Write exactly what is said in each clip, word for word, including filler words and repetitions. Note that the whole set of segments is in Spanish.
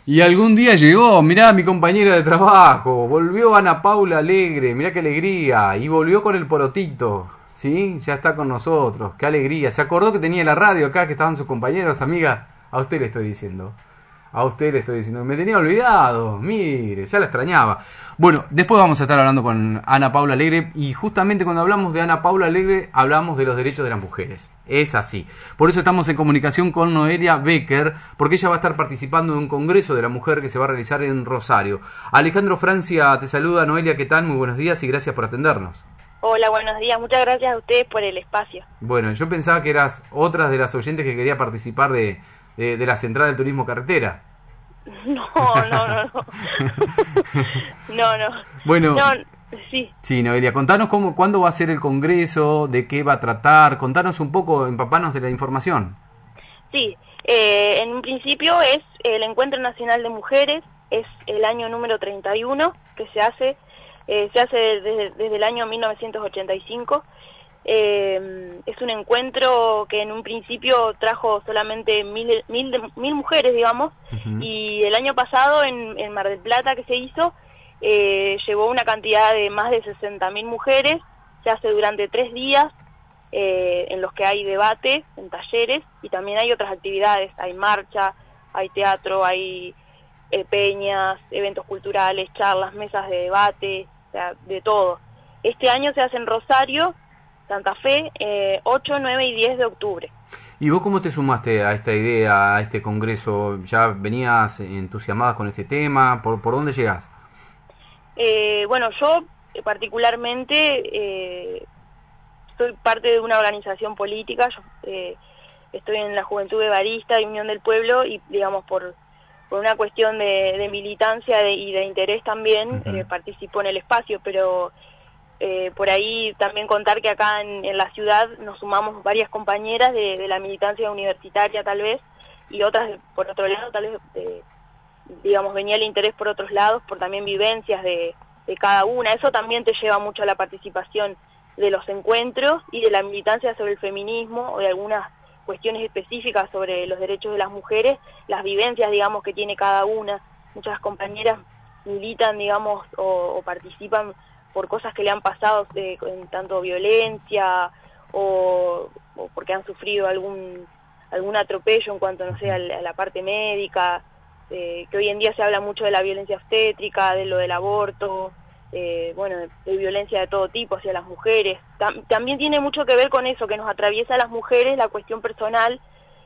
Y algún día llegó, mirá mi compañera de trabajo, volvió Ana Paula Alegre, mirá qué alegría, y volvió con el porotito, ¿sí? Ya está con nosotros, qué alegría. ¿Se acordó que tenía la radio acá, que estaban sus compañeros, amiga? A usted le estoy diciendo. A usted le estoy diciendo, me tenía olvidado, mire, ya la extrañaba. Bueno, después vamos a estar hablando con Ana Paula Alegre y justamente cuando hablamos de Ana Paula Alegre hablamos de los derechos de las mujeres. Es así. Por eso estamos en comunicación con Noelia Becker, porque ella va a estar participando en un congreso de la mujer que se va a realizar en Rosario. Alejandro Francia te saluda. Noelia, ¿qué tal? Muy buenos días y gracias por atendernos. Hola, buenos días. Muchas gracias a ustedes por el espacio. Bueno, yo pensaba que eras otra de las oyentes que quería participar de... De, de la Central del Turismo Carretera. No, no, no, no. No, no. Bueno, no, sí. Sí, Noelia, contanos cómo, cuándo va a ser el congreso, de qué va a tratar, contanos un poco, empapanos de la información. Sí, eh, en un principio es el Encuentro Nacional de Mujeres, es el año número treinta y uno que se hace, eh, se hace desde, desde el año mil novecientos ochenta y cinco. Eh, es un encuentro que en un principio trajo solamente mil, mil, mil mujeres, digamos, uh-huh. Y el año pasado en, en Mar del Plata que se hizo, eh, llevó una cantidad de más de sesenta mil mujeres, se hace durante tres días, eh, en los que hay debate, en talleres, y también hay otras actividades, hay marcha, hay teatro, hay eh, peñas, eventos culturales, charlas, mesas de debate, o sea, de todo. Este año se hace en Rosario, Santa Fe, eh, ocho, nueve y diez de octubre. ¿Y vos cómo te sumaste a esta idea, a este congreso? ¿Ya venías entusiasmada con este tema? ¿Por, por dónde llegás? Eh, bueno, yo particularmente eh, soy parte de una organización política, yo eh, estoy en la Juventud Bevarista de Unión del Pueblo y, digamos, por, por una cuestión de, de militancia de, y de interés también, uh-huh. eh, participo en el espacio, pero... Eh, por ahí también contar que acá en, en la ciudad nos sumamos varias compañeras de, de la militancia universitaria tal vez, y otras por otro lado tal vez, eh, digamos, venía el interés por otros lados, por también vivencias de, de cada una. Eso también te lleva mucho a la participación de los encuentros y de la militancia sobre el feminismo o de algunas cuestiones específicas sobre los derechos de las mujeres, las vivencias, digamos, que tiene cada una. Muchas compañeras militan, digamos, o, o participan por cosas que le han pasado, eh, en tanto violencia o, o porque han sufrido algún algún atropello en cuanto, no sé, a la, a la parte médica, eh, que hoy en día se habla mucho de la violencia obstétrica, de lo del aborto, eh, bueno, de, de violencia de todo tipo hacia las mujeres. Tam, también tiene mucho que ver con eso, que nos atraviesa a las mujeres la cuestión personal,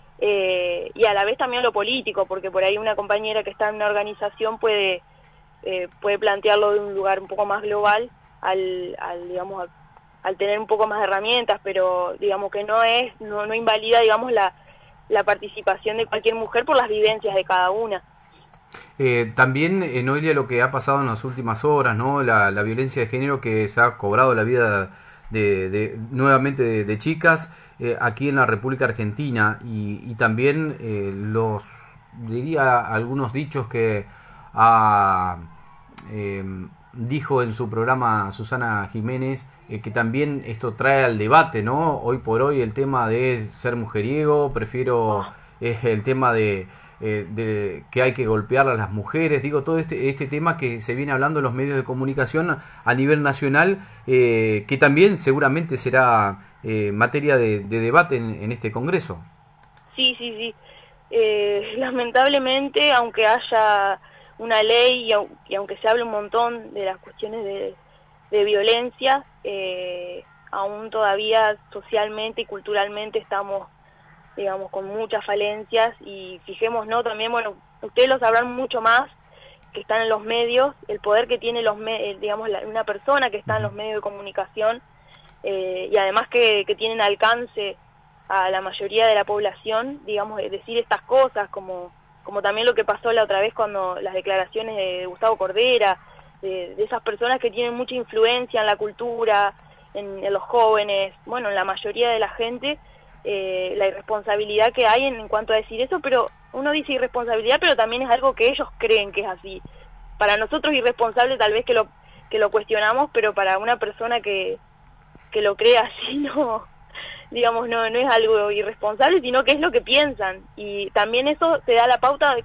eh, y a la vez también lo político, porque por ahí una compañera que está en una organización puede... Eh, puede plantearlo de un lugar un poco más global al, al digamos al, al tener un poco más de herramientas, pero digamos que no es no, no invalida, digamos, la, la participación de cualquier mujer por las vivencias de cada una. Eh, también, eh, Noelia, lo que ha pasado en las últimas horas, ¿no? La, la violencia de género que se ha cobrado la vida de, de nuevamente de, de chicas eh, aquí en la República Argentina y, y también eh, los, diría, algunos dichos que ha, eh, dijo en su programa Susana Jiménez, eh, que también esto trae al debate, ¿no? Hoy por hoy el tema de ser mujeriego, prefiero eh, el tema de, eh, de que hay que golpear a las mujeres, digo, todo este, este tema que se viene hablando en los medios de comunicación a nivel nacional, eh, que también seguramente será eh, materia de, de debate en, en este congreso. Sí, sí, sí. Eh, lamentablemente, aunque haya una ley y, au y aunque se hable un montón de las cuestiones de, de violencia, eh, aún todavía socialmente y culturalmente estamos, digamos, con muchas falencias y fijémonos, ¿no? También, bueno, ustedes lo sabrán mucho más, que están en los medios, el poder que tiene los me digamos la, una persona que está en los medios de comunicación, eh, y además que, que tienen alcance a la mayoría de la población, digamos, de decir estas cosas, como como también lo que pasó la otra vez cuando las declaraciones de Gustavo Cordera, de, de esas personas que tienen mucha influencia en la cultura, en, en los jóvenes, bueno, en la mayoría de la gente, eh, la irresponsabilidad que hay en, en cuanto a decir eso, pero uno dice irresponsabilidad, pero también es algo que ellos creen que es así. Para nosotros irresponsable tal vez que lo que lo cuestionamos, pero para una persona que, que lo cree así, no... digamos, no, no es algo irresponsable, sino que es lo que piensan, y también eso te da la pauta de,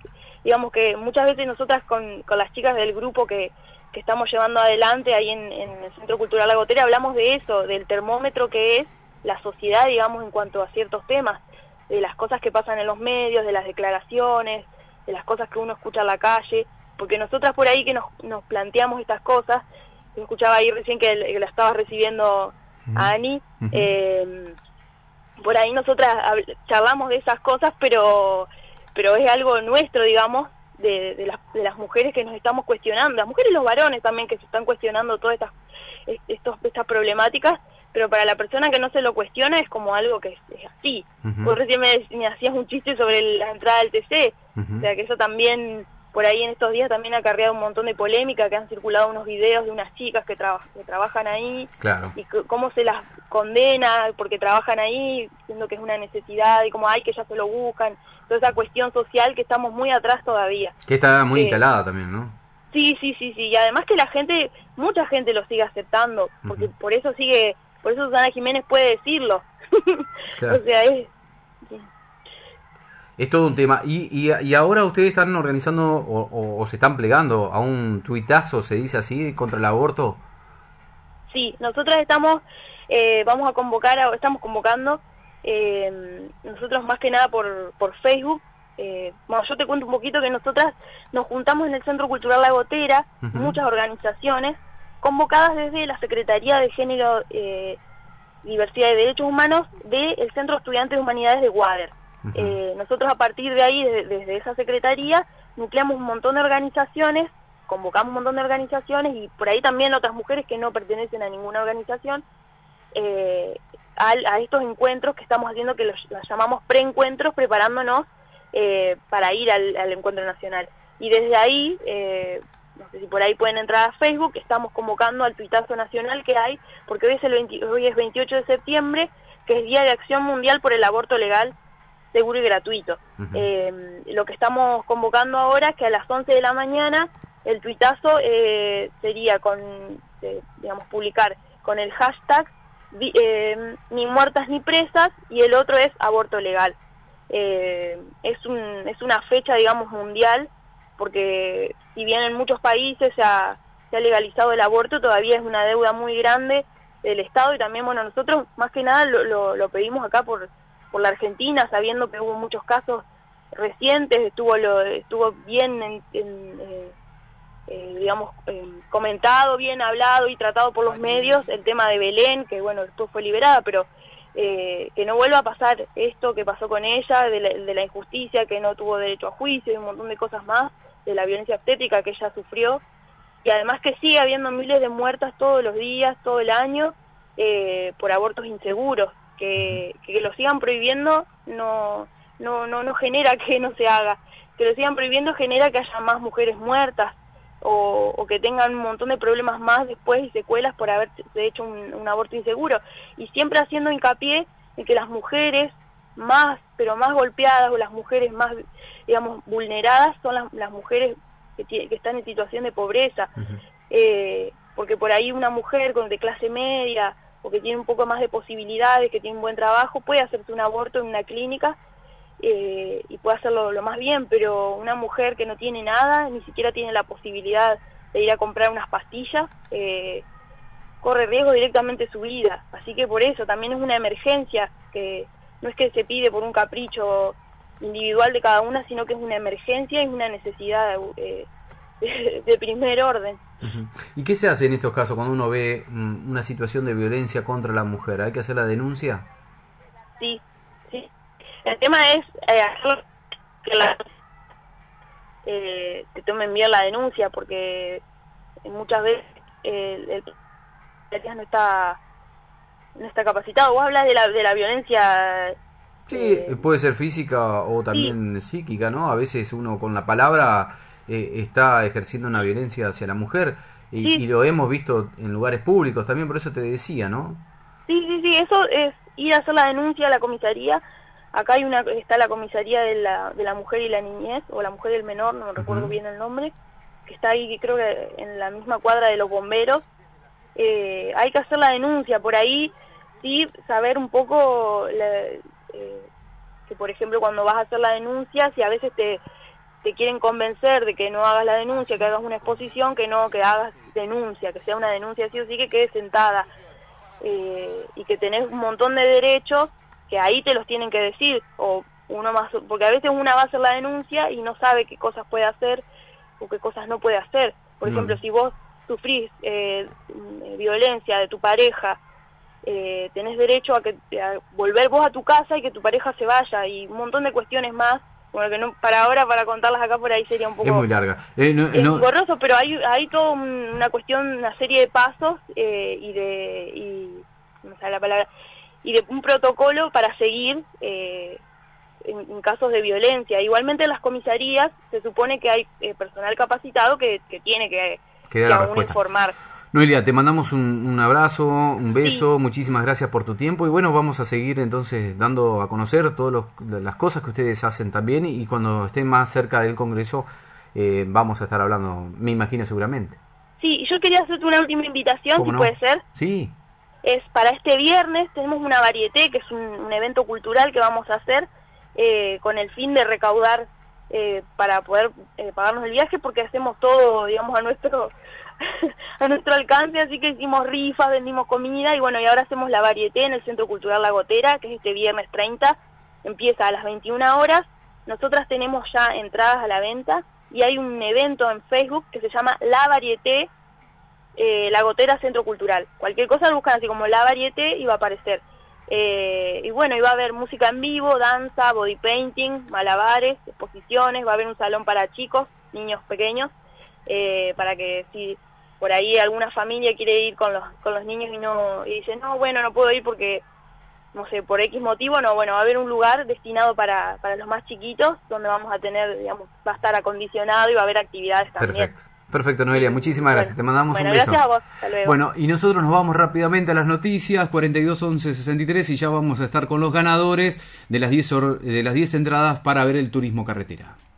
digamos que muchas veces nosotras con, con las chicas del grupo que, que estamos llevando adelante ahí en, en el Centro Cultural La Gotera, hablamos de eso, del termómetro que es la sociedad, digamos, en cuanto a ciertos temas, de las cosas que pasan en los medios, de las declaraciones, de las cosas que uno escucha en la calle, porque nosotras por ahí que nos, nos planteamos estas cosas, yo escuchaba ahí recién que, que la estaba recibiendo uh-huh. a Ani, uh-huh. eh, por ahí nosotras charlamos de esas cosas, pero pero es algo nuestro, digamos, de, de, las, de las mujeres que nos estamos cuestionando, las mujeres y los varones también que se están cuestionando todas estas, estos, estas problemáticas, pero para la persona que no se lo cuestiona es como algo que es, es así. Uh-huh. Vos recién me, me hacías un chiste sobre el, la entrada del T C, uh-huh. o sea que eso también, por ahí en estos días también ha acarreado un montón de polémica, que han circulado unos videos de unas chicas que, traba, que trabajan ahí, claro. y c- cómo se las condena porque trabajan ahí, diciendo que es una necesidad, y como hay que ya se lo buscan, toda esa cuestión social que estamos muy atrás todavía. Que está muy eh, instalada también, ¿no? Sí, sí, sí, sí, y además que la gente, mucha gente lo sigue aceptando, porque uh-huh. por eso sigue... Por eso Susana Jiménez puede decirlo. Claro. O sea, es... Sí. Es todo un tema. Y, y, y ahora ustedes están organizando o, o, o se están plegando a un tuitazo, se dice así, contra el aborto. Sí, nosotros estamos, eh, vamos a convocar, a, estamos convocando, eh, nosotros más que nada por, por Facebook. Eh, bueno, yo te cuento un poquito que nosotras nos juntamos en el Centro Cultural La Gotera, uh-huh. muchas organizaciones, convocadas desde la Secretaría de Género, eh, Diversidad y Derechos Humanos del Centro Estudiantes de Humanidades de Wader. Uh-huh. Eh, nosotros a partir de ahí, desde, desde esa secretaría, nucleamos un montón de organizaciones, convocamos un montón de organizaciones y por ahí también otras mujeres que no pertenecen a ninguna organización, eh, a, a estos encuentros que estamos haciendo, que los, los llamamos preencuentros, preparándonos eh, para ir al, al encuentro nacional. Y desde ahí... Eh, no sé si por ahí pueden entrar a Facebook, estamos convocando al tuitazo nacional que hay, porque hoy es, el veinte, hoy es veintiocho de septiembre, que es Día de Acción Mundial por el Aborto Legal, Seguro y Gratuito. Uh-huh. Eh, lo que estamos convocando ahora es que a las once de la mañana el tuitazo eh, sería con, eh, digamos, publicar con el hashtag eh, ni muertas ni presas, y el otro es aborto legal. Eh, es, un, es una fecha, digamos, mundial, porque si bien en muchos países se ha, se ha legalizado el aborto, todavía es una deuda muy grande del Estado, y también, bueno, nosotros más que nada lo, lo, lo pedimos acá por, por la Argentina, sabiendo que hubo muchos casos recientes, estuvo lo, estuvo bien, en, en, eh, eh, digamos, eh, comentado, bien hablado y tratado por los medios, el tema de Belén, que bueno, después fue liberada, pero eh, que no vuelva a pasar esto que pasó con ella, de la, de la injusticia, que no tuvo derecho a juicio y un montón de cosas más, de la violencia obstétrica que ella sufrió, y además que sigue habiendo miles de muertas todos los días, todo el año, eh, por abortos inseguros, que, que lo sigan prohibiendo no, no, no, no genera que no se haga, que lo sigan prohibiendo genera que haya más mujeres muertas, o, o que tengan un montón de problemas más después y secuelas por haber hecho un, un aborto inseguro, y siempre haciendo hincapié en que las mujeres más, pero más golpeadas, o las mujeres más, digamos, vulneradas, son las, las mujeres que, que están en situación de pobreza, uh-huh. eh, porque por ahí una mujer con de clase media, o que tiene un poco más de posibilidades, que tiene un buen trabajo, puede hacerse un aborto en una clínica, eh, y puede hacerlo lo más bien, pero una mujer que no tiene nada, ni siquiera tiene la posibilidad de ir a comprar unas pastillas, eh, corre riesgo directamente su vida, así que por eso también es una emergencia, que no es que se pide por un capricho individual de cada una, sino que es una emergencia y una necesidad eh, de, de primer orden. Uh-huh. ¿Y qué se hace en estos casos cuando uno ve um, una situación de violencia contra la mujer? ¿Hay que hacer la denuncia? Sí, sí. El tema es eh, hacer que la, eh, te tomen bien la denuncia, porque muchas veces eh, el, el no está no está capacitado. Vos hablas de la, de la violencia... Sí, eh, puede ser física o también sí. psíquica, ¿no? A veces uno con la palabra eh, está ejerciendo una violencia hacia la mujer y, sí. y lo hemos visto en lugares públicos también, por eso te decía, ¿no? Sí, sí, sí, eso es ir a hacer la denuncia a la comisaría. Acá hay una está la comisaría de la, de la mujer y la niñez, o la mujer y el menor, no me recuerdo uh-huh. bien el nombre, que está ahí, creo que en la misma cuadra de los bomberos. Eh, hay que hacer la denuncia, por ahí sí saber un poco la, eh, que por ejemplo cuando vas a hacer la denuncia, si a veces te te quieren convencer de que no hagas la denuncia, que hagas una exposición, que no, que hagas denuncia, que sea una denuncia sí o sí, que quede sentada, eh, y que tenés un montón de derechos que ahí te los tienen que decir, o uno más, porque a veces una va a hacer la denuncia y no sabe qué cosas puede hacer o qué cosas no puede hacer. Por Mm. ejemplo, si vos sufrís eh, violencia de tu pareja, eh, tenés derecho a que a volver vos a tu casa y que tu pareja se vaya, y un montón de cuestiones más, bueno, que no, para ahora, para contarlas acá por ahí sería un poco... Es muy larga. Eh, no, Es no... engorroso, pero hay hay toda una cuestión, una serie de pasos eh, y de... Y, no me sale la palabra, y de un protocolo para seguir eh, en, en casos de violencia. Igualmente en las comisarías se supone que hay eh, personal capacitado que, que tiene que, que, que aún informar. Noelia, te mandamos un, un abrazo, un beso, Sí. Muchísimas gracias por tu tiempo y bueno, vamos a seguir entonces dando a conocer todas las cosas que ustedes hacen también y cuando estén más cerca del Congreso eh, vamos a estar hablando, me imagino seguramente. Sí, yo quería hacerte una última invitación, si no? puede ser. Sí. Es para este viernes, tenemos una varieté, que es un, un evento cultural que vamos a hacer eh, con el fin de recaudar eh, para poder eh, pagarnos el viaje, porque hacemos todo, digamos, a nuestro a nuestro alcance, así que hicimos rifas, vendimos comida y bueno, y ahora hacemos la varieté en el Centro Cultural La Gotera, que es este viernes treinta, empieza a las veintiuna horas. Nosotras tenemos ya entradas a la venta y hay un evento en Facebook que se llama La Varieté Eh, La Gotera Centro Cultural. Cualquier cosa lo buscan así como La Varieté y va a aparecer. Eh, y bueno, y va a haber música en vivo, danza, body painting, malabares, exposiciones, va a haber un salón para chicos, niños pequeños, eh, para que si por ahí alguna familia quiere ir con los con los niños y no y dice, no, bueno, no puedo ir porque, no sé, por X motivo, no, bueno, va a haber un lugar destinado para, para los más chiquitos, donde vamos a tener, digamos, va a estar acondicionado y va a haber actividades también. Perfecto. Perfecto, Noelia, muchísimas gracias. Bueno, Te mandamos bueno, un beso. Gracias a vos. Hasta luego. Bueno, y nosotros nos vamos rápidamente a las noticias, cuarenta y dos once sesenta y tres, y ya vamos a estar con los ganadores de las diez, de las diez entradas para ver el turismo carretera.